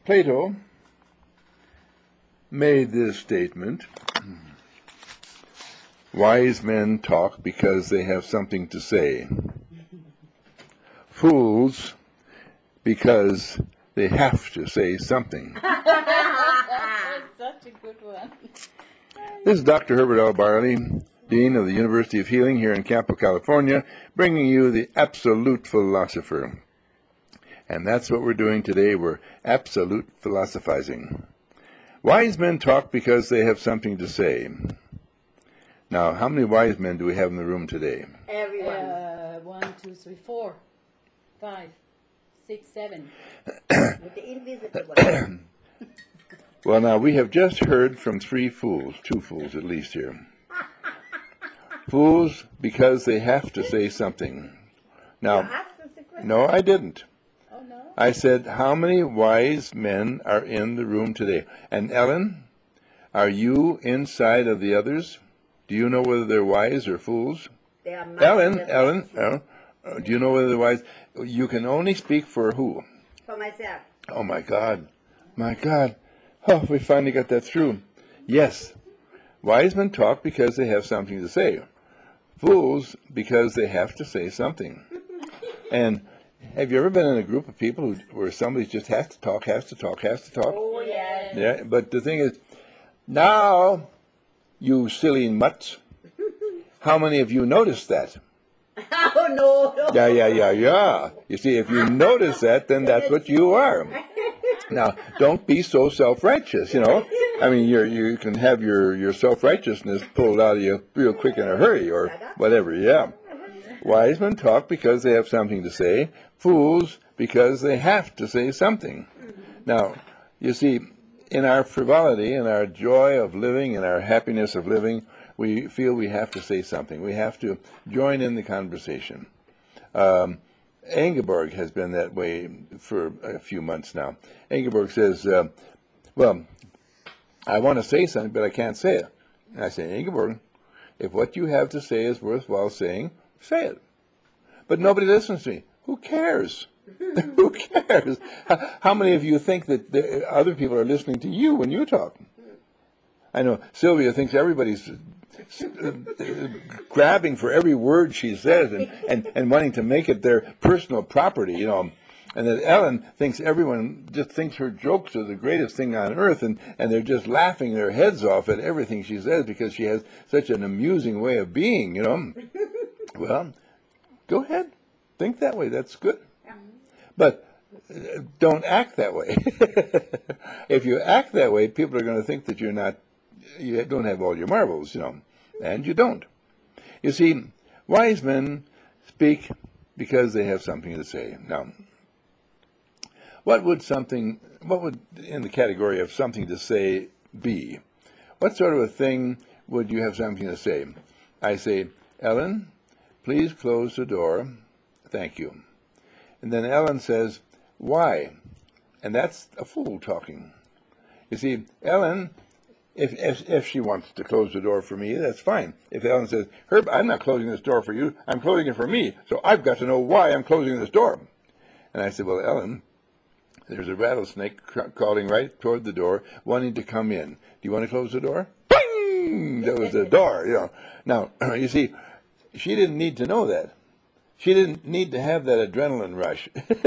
Plato made this statement: wise men talk because they have something to say. Fools because they have to say something. That's such a good one. This is Dr. Herbert L. Barley, Dean of the University of Healing here in Campo, California, bringing you the Absolute Philosopher. And that's what we're doing today. We're absolute philosophizing. Wise men talk because they have something to say. Now, how many wise men do we have in the room today? Everyone. 1, 2, 3, 4, 5, 6, 7. With the invisible one. Well, now, we have just heard from two fools at least here. Fools because they have to say something. Now, no, I didn't. Oh, no? I said, how many wise men are in the room today? And Ellen, are you inside of the others? Do you know whether they're wise or fools? They are Ellen, do you know whether they're wise? You can only speak for who? For myself. Oh, my God. My God. Oh, we finally got that through. Yes. Wise men talk because they have something to say. Fools because they have to say something. And have you ever been in a group of people where somebody just has to talk? Oh, yes. Yeah, but the thing is, now, you silly mutts, how many of you noticed that? Oh, no. Yeah. You see, if you notice that, then that's what you are. Now, don't be so self-righteous, I mean, you can have your self-righteousness pulled out of you real quick in a hurry or whatever, yeah. Wise men talk because they have something to say. Fools because they have to say something. Now, you see, in our frivolity, in our joy of living, in our happiness of living, we feel we have to say something. We have to join in the conversation. Ingeborg has been that way for a few months now. Ingeborg says, well, I want to say something, but I can't say it. And I say, Ingeborg, if what you have to say is worthwhile saying, say it. But nobody listens to me. Who cares? Who cares? How many of you think that other people are listening to you when you talk? I know Sylvia thinks everybody's grabbing for every word she says and wanting to make it their personal property, And that Ellen thinks everyone just thinks her jokes are the greatest thing on earth, and they're just laughing their heads off at everything she says because she has such an amusing way of being, Well, go ahead. Think that way. That's good. But don't act that way. If you act that way, people are going to think that you don't have all your marbles, and you don't. You see, wise men speak because they have something to say. Now, what would in the category of something to say be? What sort of a thing would you have something to say? I say, Ellen, please close the door. Thank you. And then Ellen says, why? And that's a fool talking. You see, Ellen, if she wants to close the door for me, that's fine. If Ellen says, Herb, I'm not closing this door for you, I'm closing it for me, so I've got to know why I'm closing this door. And I said, well, Ellen, there's a rattlesnake crawling right toward the door, wanting to come in. Do you want to close the door? Bing! That was the door, Now, you see, she didn't need to know that. She didn't need to have that adrenaline rush.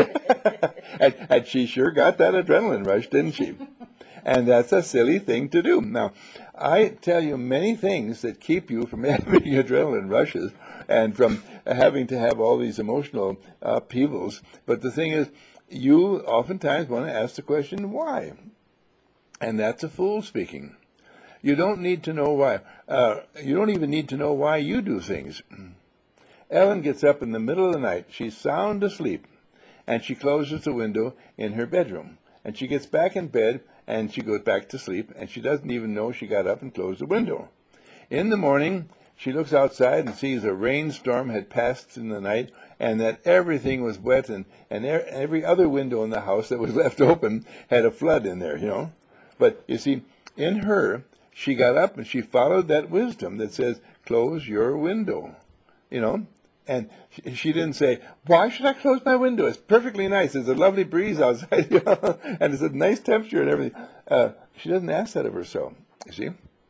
And she sure got that adrenaline rush, didn't she? And that's a silly thing to do. Now, I tell you many things that keep you from having adrenaline rushes and from having to have all these emotional upheavals. But the thing is, you oftentimes want to ask the question, why? And that's a fool speaking. You don't need to know why. You don't even need to know why you do things. Ellen gets up in the middle of the night. She's sound asleep, and she closes the window in her bedroom. And she gets back in bed, and she goes back to sleep, and she doesn't even know she got up and closed the window. In the morning, she looks outside and sees a rainstorm had passed in the night, and that everything was wet, and every other window in the house that was left open had a flood in there, But, you see, in her, she got up and she followed that wisdom that says, close your window, And she didn't say, why should I close my window? It's perfectly nice. There's a lovely breeze outside, and it's a nice temperature and everything. She doesn't ask that of herself, you see.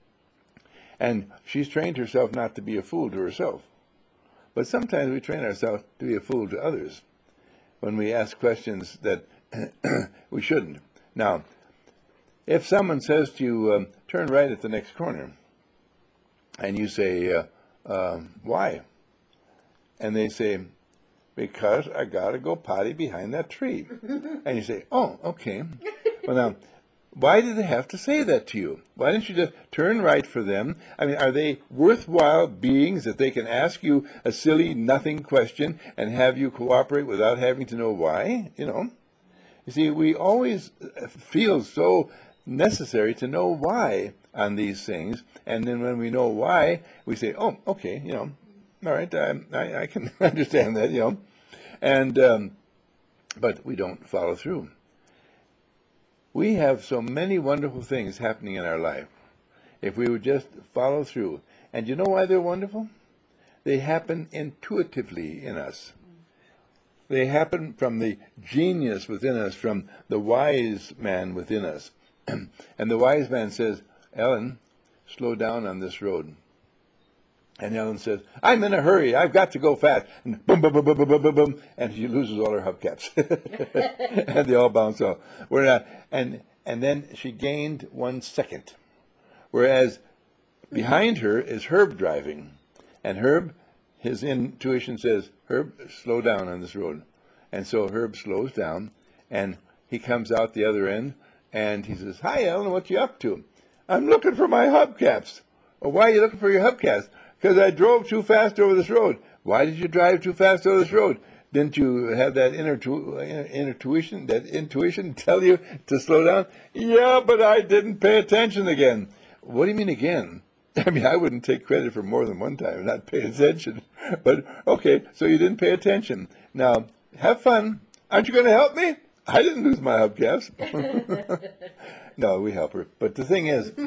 And she's trained herself not to be a fool to herself. But sometimes we train ourselves to be a fool to others when we ask questions that we shouldn't. Now, if someone says to you, turn right at the next corner, and you say, why? And they say, because I got to go potty behind that tree. And you say, oh, okay. Well, now, why did they have to say that to you? Why didn't you just turn right for them? I mean, are they worthwhile beings that they can ask you a silly, nothing question and have you cooperate without having to know why? You see, we always feel so necessary to know why on these things. And then when we know why, we say, oh, okay, all right, I can understand that, And, but we don't follow through. We have so many wonderful things happening in our life. If we would just follow through. And you know why they're wonderful? They happen intuitively in us. They happen from the genius within us, from the wise man within us. And the wise man says, Ellen, slow down on this road. And Ellen says, I'm in a hurry. I've got to go fast. And boom, boom, boom, boom, boom, boom, boom, boom. And she loses all her hubcaps. And they all bounce off. And then she gained 1 second. Whereas behind her is Herb driving. And Herb, his intuition says, Herb, slow down on this road. And so Herb slows down. And he comes out the other end. And he says, hi, Ellen, what you up to? I'm looking for my hubcaps. Well, why are you looking for your hubcaps? Because I drove too fast over this road. Why did you drive too fast over this road? Didn't you have that intuition tell you to slow down? Yeah, but I didn't pay attention again. What do you mean again? I mean, I wouldn't take credit for more than one time and not pay attention. But, okay, so you didn't pay attention. Now, have fun. Aren't you going to help me? I didn't lose my hubcaps. No, we help her. But the thing is,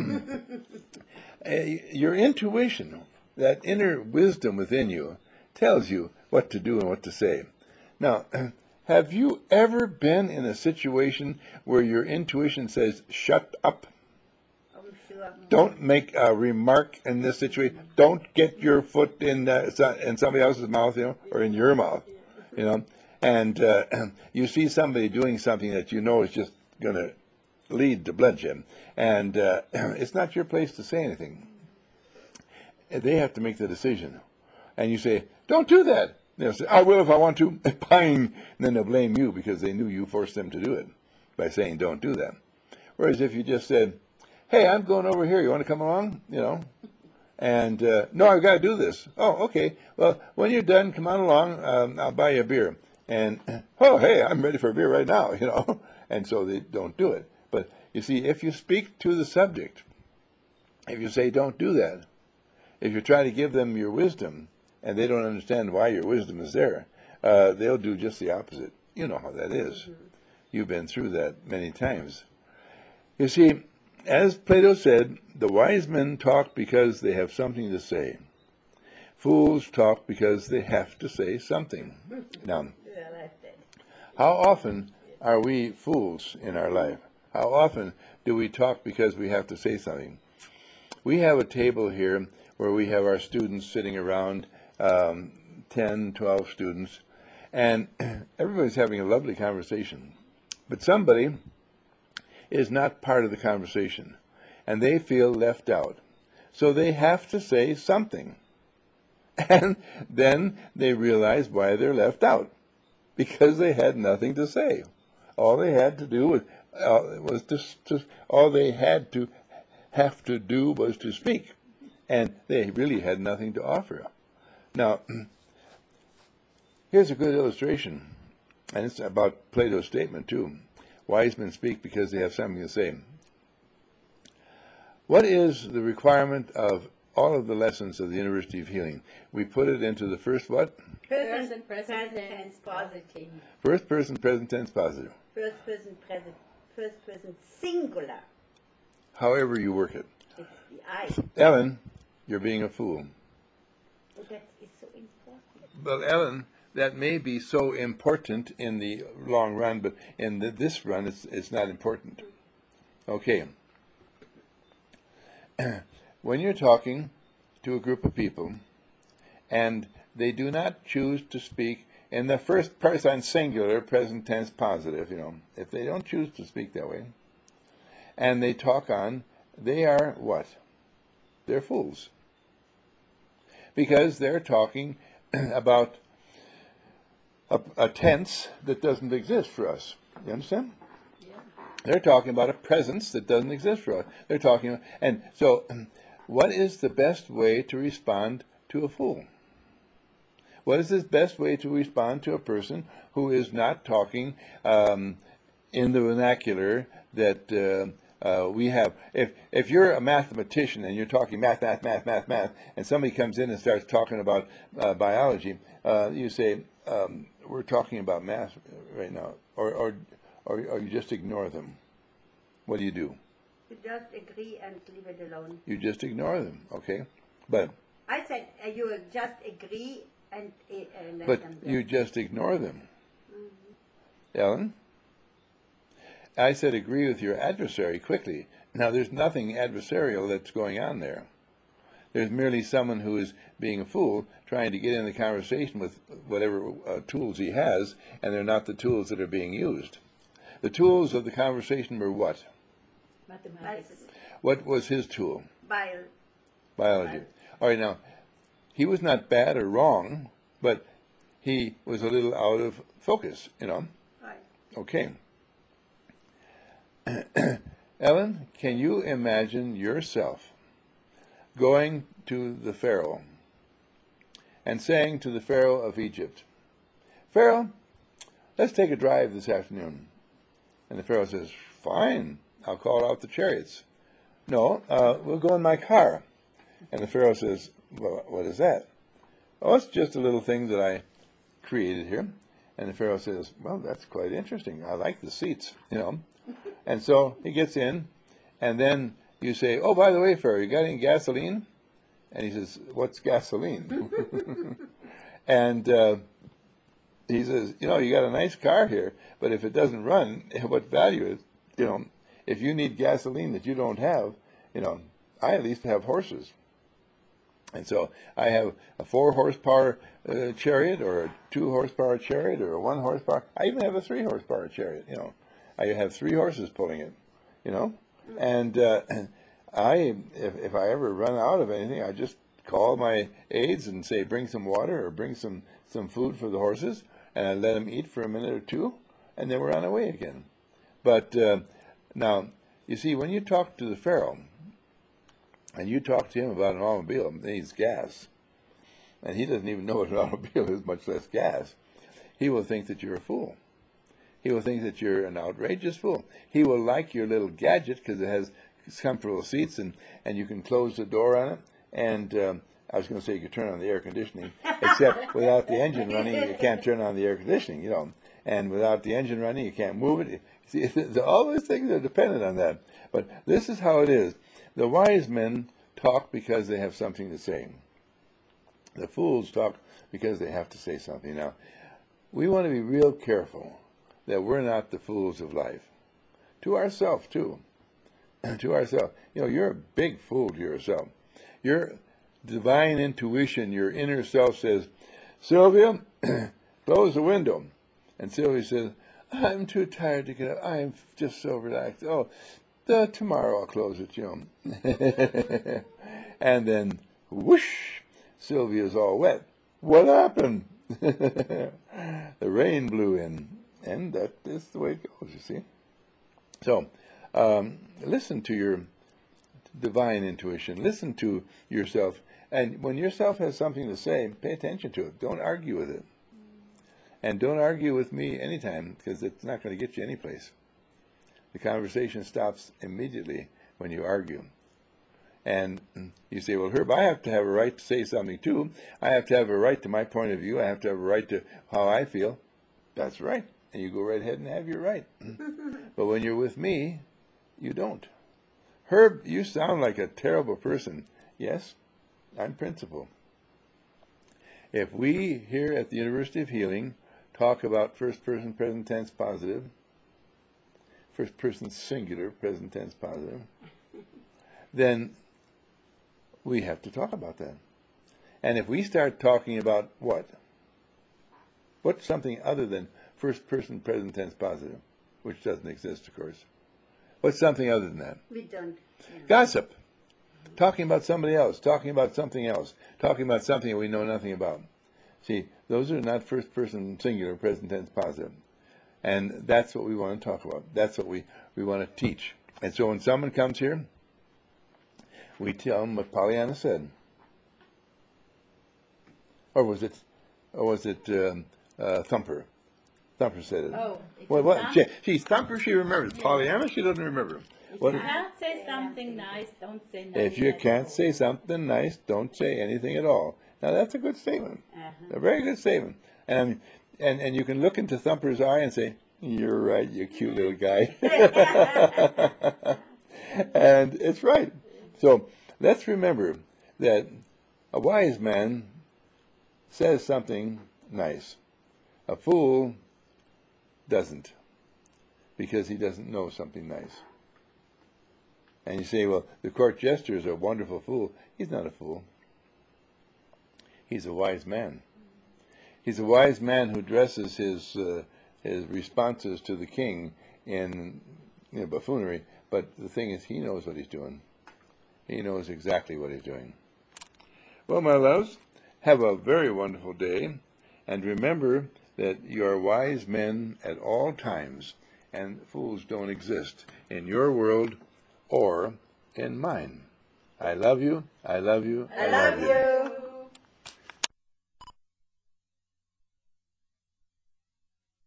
your intuition, that inner wisdom within you, tells you what to do and what to say. Now, have you ever been in a situation where your intuition says, shut up? Sure. Don't make a remark in this situation. Don't get your foot in somebody else's mouth, or in your mouth, And you see somebody doing something that you know is just going to lead to bloodshed. And it's not your place to say anything. They have to make the decision. And you say, don't do that. They'll say, I will if I want to. Bang. And then they'll blame you because they knew you forced them to do it by saying don't do that. Whereas if you just said, hey, I'm going over here. You want to come along? And, no, I've got to do this. Oh, okay. Well, when you're done, come on along. I'll buy you a beer. And, oh, hey, I'm ready for a beer right now, And so they don't do it. But, you see, if you speak to the subject, if you say don't do that, if you try to give them your wisdom, and they don't understand why your wisdom is there, they'll do just the opposite. You know how that is. Mm-hmm. You've been through that many times. You see, as Plato said, the wise men talk because they have something to say. Fools talk because they have to say something. Now, how often are we fools in our life? How often do we talk because we have to say something? We have a table here where we have our students sitting around, 10, 12 students, and everybody's having a lovely conversation. But somebody is not part of the conversation, and they feel left out. So they have to say something. And then they realize why they're left out, because they had nothing to say. All they had to do was to speak, and they really had nothing to offer. Now, here's a good illustration, and it's about Plato's statement too. Wise men speak because they have something to say. What is the requirement of all of the lessons of the University of Healing? We put it into the first what? Present tense positive. First person present tense positive. First person present. First person singular. However you work it. It's the I. Ellen, you're being a fool. Oh, that is so important. Well, Ellen, that may be so important in the long run, but in this run, it's not important. Okay. When you're talking to a group of people and they do not choose to speak in the first person singular, present tense positive, if they don't choose to speak that way, and they talk on, they are what? They're fools. Because they're talking about a tense that doesn't exist for us. You understand? Yeah. They're talking about a presence that doesn't exist for us. They're talking, and so what is the best way to respond to a fool? What is the best way to respond to a person who is not talking in the vernacular that we have? If you're a mathematician and you're talking math, and somebody comes in and starts talking about biology, you say, we're talking about math right now, or you just ignore them. What do? You just agree and leave it alone. You just ignore them, okay? But I said you just agree and let but them go. you just ignore them. Ellen? I said agree with your adversary quickly. Now, there's nothing adversarial that's going on there. There's merely someone who is being a fool, trying to get in the conversation with whatever tools he has, and they're not the tools that are being used. The tools of the conversation were what? Mathematics. What was his tool? Bio. Biology. All right, now, he was not bad or wrong, but he was a little out of focus, Right. Okay. Ellen, can you imagine yourself going to the Pharaoh and saying to the Pharaoh of Egypt, Pharaoh, let's take a drive this afternoon. And the Pharaoh says, fine, I'll call out the chariots. No, we'll go in my car. And the Pharaoh says, well, what is that? Oh, it's just a little thing that I created here. And the Pharaoh says, well, that's quite interesting. I like the seats, And so he gets in, and then you say, oh, by the way, Pharaoh, you got any gasoline? And he says, what's gasoline? And he says, you got a nice car here, but if it doesn't run, what value is, if you need gasoline that you don't have, I at least have horses. And so I have a 4-horsepower chariot, or a 2-horsepower chariot, or a 1-horsepower. I even have a 3-horsepower chariot. I have 3 horses pulling it. And if I ever run out of anything, I just call my aides and say, bring some water or bring some food for the horses, and I let them eat for a minute or two, and then we're on our way again. But now, you see, when you talk to the Pharaoh, and you talk to him about an automobile that needs gas, and he doesn't even know what an automobile is, much less gas, he will think that you're a fool. He will think that you're an outrageous fool. He will like your little gadget because it has comfortable seats and you can close the door on it. And I was going to say you could turn on the air conditioning, except without the engine running, you can't turn on the air conditioning, And without the engine running, you can't move it. See, all those things are dependent on that. But this is how it is. The wise men talk because they have something to say. The fools talk because they have to say something. Now, we want to be real careful that we're not the fools of life. To ourselves, too. To ourselves. You're a big fool to yourself. Your divine intuition, your inner self says, Sylvia, close the window. And Sylvia says, I'm too tired to get up. I'm just so relaxed. Oh, tomorrow I'll close it, And then, whoosh, Sylvia's all wet. What happened? The rain blew in. And that is the way it goes, you see. So, listen to your divine intuition. Listen to yourself. And when yourself has something to say, pay attention to it. Don't argue with it. And don't argue with me anytime, because it's not going to get you anyplace. The conversation stops immediately when you argue. And you say, well, Herb, I have to have a right to say something too. I have to have a right to my point of view. I have to have a right to how I feel. That's right. And you go right ahead and have your right. But when you're with me, you don't. Herb, you sound like a terrible person. Yes, I'm principle. If we here at the University of Healing talk about first person present tense positive, first person singular present tense positive, then we have to talk about that. And if we start talking about what? What's something other than first person present tense positive, which doesn't exist, of course. What's something other than that? We don't. Yeah. Gossip. Talking about somebody else, talking about something else, talking about something we know nothing about. See, those are not first person singular present tense positive. And that's what we want to talk about. That's what we want to teach. And so when someone comes here, we tell them what Pollyanna said. Or was it Thumper? Thumper said it. Oh, if Well, you what? can't- She's Thumper, she remembers. Pollyanna, she doesn't remember. if What- you can't say something nice, don't say nothing. If you at can't all. say something nice, don't say anything at all. Now that's a good statement. Uh-huh. A very good statement. And you can look into Thumper's eye and say, "You're right, you cute little guy." And it's right. So let's remember that a wise man says something nice. A fool doesn't, because he doesn't know something nice. And you say, well, the court jester is a wonderful fool. He's not a fool. He's a wise man. He's a wise man who dresses his responses to the king in buffoonery. But the thing is, he knows what he's doing. He knows exactly what he's doing. Well, my loves, have a very wonderful day. And remember that you are wise men at all times. And fools don't exist in your world or in mine. I love you. I love you. I love you.